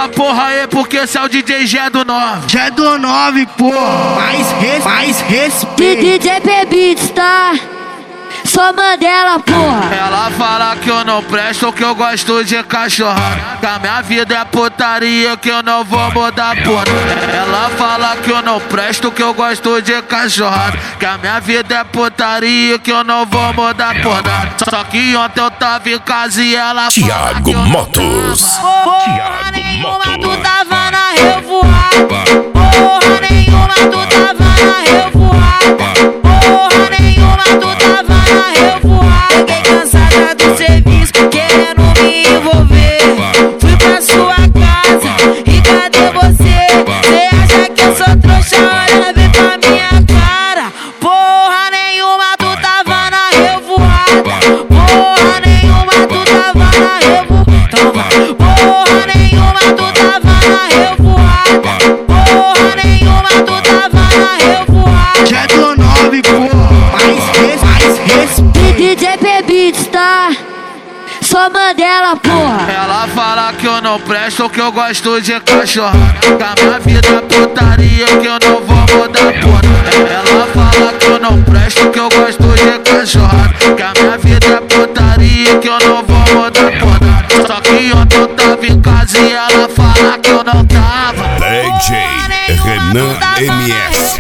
essa porra aí, porque esse é o DJ Gé do 9. Gé do 9, pô. Mais respeito. DJ Beats, tá? Só Mandela, porra. Ela fala que eu não presto, que eu gosto de cachorrada, que a minha vida é putaria, que eu não vou mudar porra. Ela fala que eu não presto, que eu gosto de cachorrada, que a minha vida é putaria, que eu não vou mudar porra. Só que ontem eu tava em casa e ela Thiago Motos. Porra nenhuma, tu tava na revoada. Porra nenhuma, tu tava na revoada. Porra nenhuma, tu tava na revoada. Cheguei cansada do serviço, querendo me envolver. Fui pra sua casa e cadê você? Cê acha que eu sou trouxa? Olha bem pra minha cara. Porra nenhuma, tu tava na revoada. Porra nenhuma, tu tava na revoada. Porra nenhuma, tu tava na revoada. Porra nenhuma, tu tava na revoada. Gé do 9, pô. Mais respeito. DJ Beats, tá? Só Mandela, porra. Ela fala que eu não presto, que eu gosto de cachorrada, que a minha vida é putaria, que eu não vou mudar porra. Ela fala que eu não presto, que eu gosto de cachorrada, que a minha vida é putaria, que eu não vou mudar porra. Só que ontem eu tava em casa e ela fala que eu não tava. DJ Renan MS.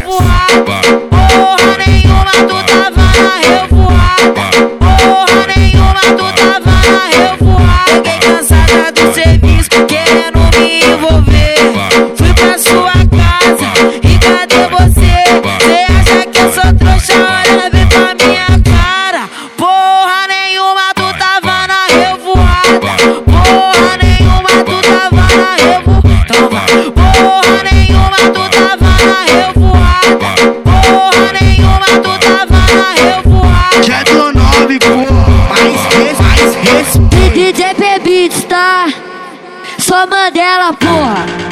Porra nenhuma, tu tava na revoada. Porra nenhuma, tu tava na revoada. Cheguei cansada do serviço, querendo me envolver. Fui pra sua casa e cadê você? Cê acha que eu sou trouxa? Olha bem pra minha cara. Porra nenhuma, tu tava na revoada. Porra nenhuma, tu tava na revoada. Porra nenhuma, tu tava na revoada. Porra nenhuma, tu tava na revoada. Gé do 9, pô. Mais respeito. DJ Beats, tá? Só Mandela, porra.